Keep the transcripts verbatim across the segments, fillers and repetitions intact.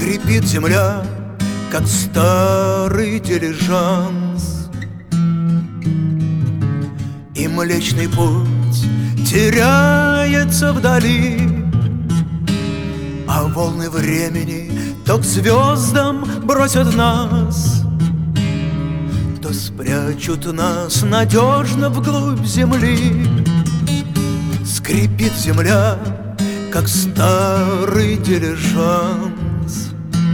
Скрипит земля, как старый дилижанс, и Млечный Путь теряется вдали, а волны времени то к звездам бросят нас, то спрячут нас надежно вглубь земли. Скрипит земля, как старый дилижанс.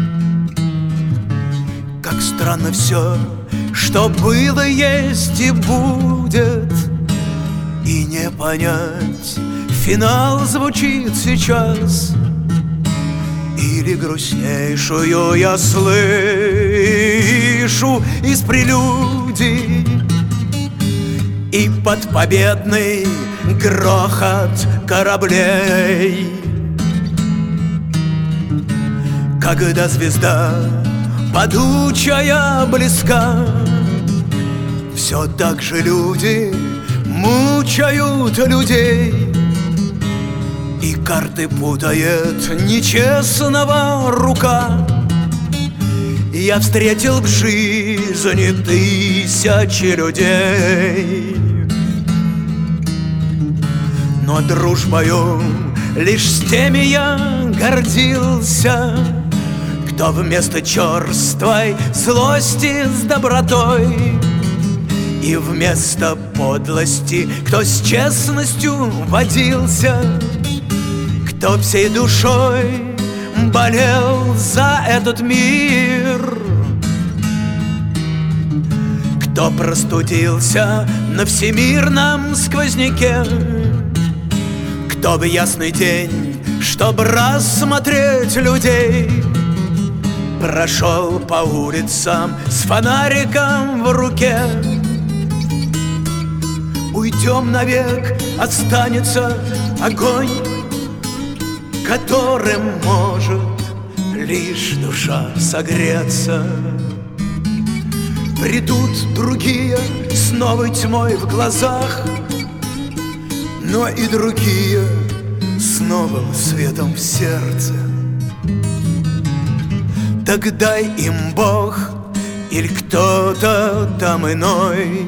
Как странно все, что было, есть и будет, и не понять, финал звучит сейчас, или грустнейшую я слышу из прелюдий, и под победный грохот кораблей. Когда звезда падучая близка, все так же люди мучают людей, и карты путает нечестного рука. Я встретил в жизни тысячи людей, но дружбою лишь с теми я гордился, кто вместо черствой злости с добротой, и вместо подлости, кто с честностью водился, кто всей душой болел за этот мир, кто простудился на всемирном сквозняке, кто в ясный день, чтоб рассмотреть людей, прошел по улицам с фонариком в руке. Уйдем навек, останется огонь, которым может лишь душа согреться. Придут другие с новой тьмой в глазах, но и другие с новым светом в сердце. Так дай им Бог или кто-то там иной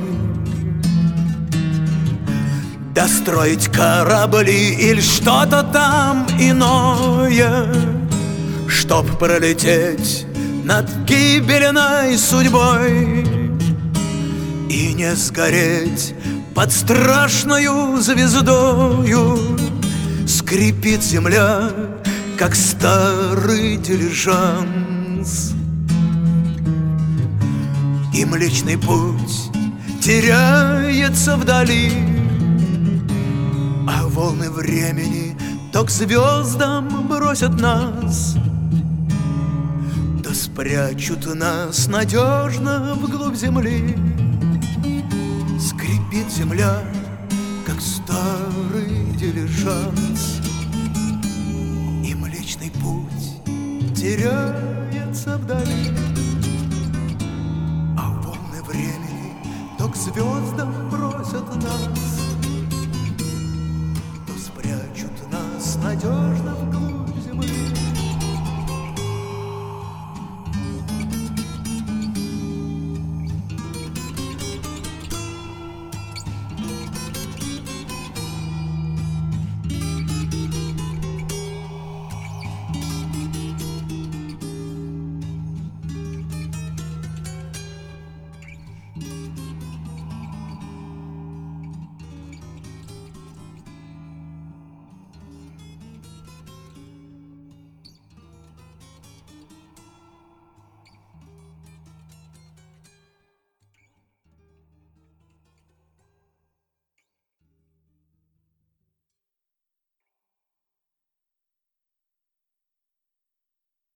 достроить корабли или что-то там иное, чтоб пролететь над гибельной судьбой и не сгореть под страшною звездою. Скрипит земля, как старый дилижанс, и Млечный Путь теряется вдали, а волны времени то к звездам бросят нас, то спрячут нас надежно вглубь земли. Скрипит земля, как старый дилижанс, и Млечный Путь теряется вдали, а волны времени то к звездам бросят нас,